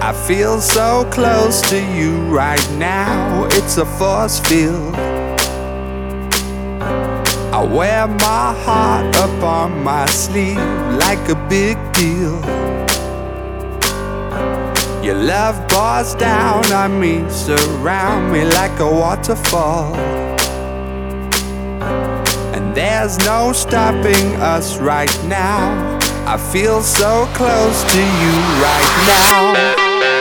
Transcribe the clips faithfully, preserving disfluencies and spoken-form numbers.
I feel so close to you right now, it's a force field. I wear my heart up on my sleeve like a big deal. Your love pours down on me, surround me like a waterfall. And there's no stopping us right now. I feel so close to you right now.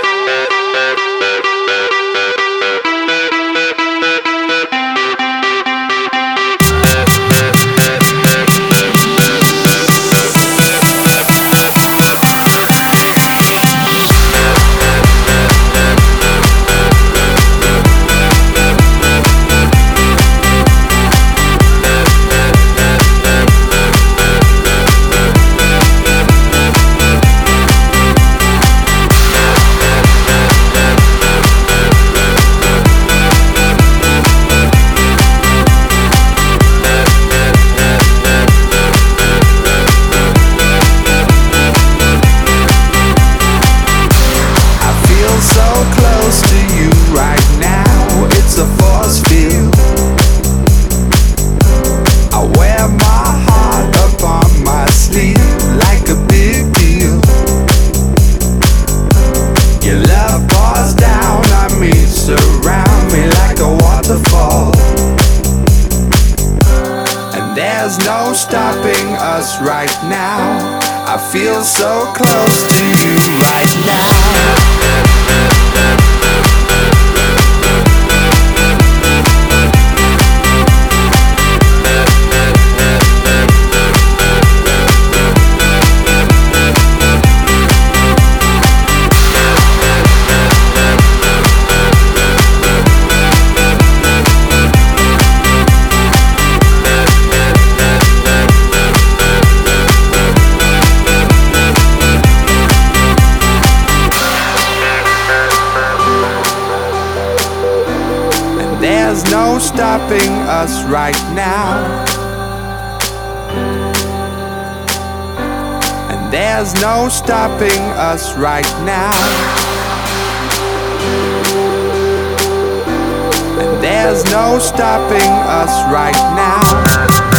There's no stopping us right now. I feel so close to you right now. There's no stopping us right now. And there's no stopping us right now. And there's no stopping us right now.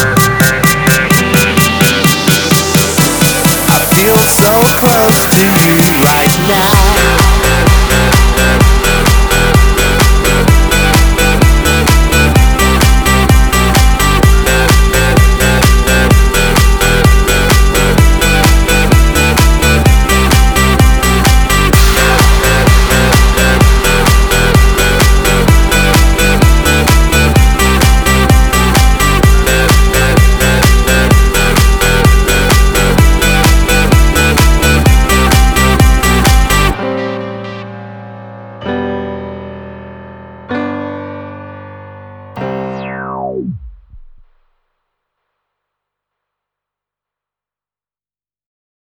I feel so close to you